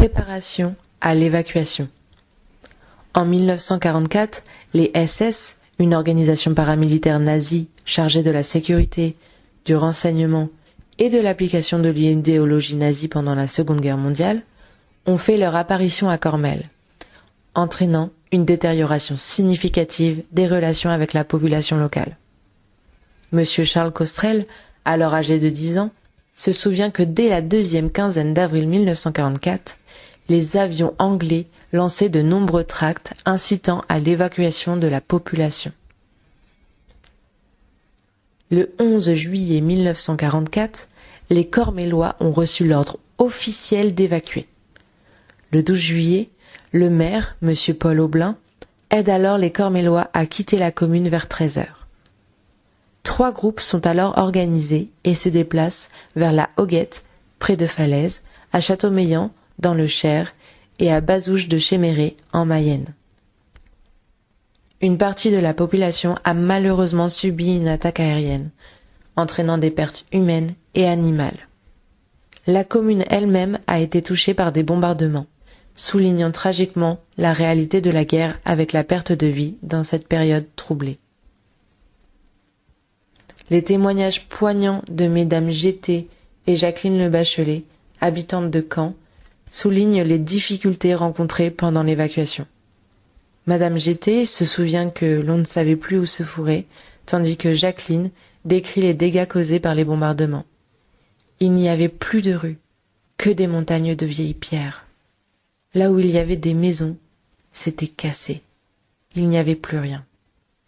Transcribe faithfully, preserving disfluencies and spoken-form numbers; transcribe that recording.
Préparation à l'évacuation. En mille neuf cent quarante-quatre, les S S, une organisation paramilitaire nazie chargée de la sécurité, du renseignement et de l'application de l'idéologie nazie pendant la Seconde Guerre mondiale, ont fait leur apparition à Cormel, entraînant une détérioration significative des relations avec la population locale. Monsieur Charles Costrel, alors âgé de dix ans, se souvient que dès la deuxième quinzaine d'avril mille neuf cent quarante-quatre, les avions anglais lançaient de nombreux tracts incitant à l'évacuation de la population. Le onze juillet mille neuf cent quarante-quatre, les Cormélois ont reçu l'ordre officiel d'évacuer. Le douze juillet, le maire, M. Paul Aublin, aide alors les Cormélois à quitter la commune vers treize heures. Trois groupes sont alors organisés et se déplacent vers la Hoguette, près de Falaise, à Châteaumeillan, dans le Cher, et à Bazouges de Chéméré, en Mayenne. Une partie de la population a malheureusement subi une attaque aérienne, entraînant des pertes humaines et animales. La commune elle-même a été touchée par des bombardements, soulignant tragiquement la réalité de la guerre avec la perte de vie dans cette période troublée. Les témoignages poignants de mesdames G T et Jacqueline Le Bachelet, habitantes de Caen, soulignent les difficultés rencontrées pendant l'évacuation. Madame G T se souvient que l'on ne savait plus où se fourrer, tandis que Jacqueline décrit les dégâts causés par les bombardements. Il n'y avait plus de rues, que des montagnes de vieilles pierres. Là où il y avait des maisons, c'était cassé. Il n'y avait plus rien.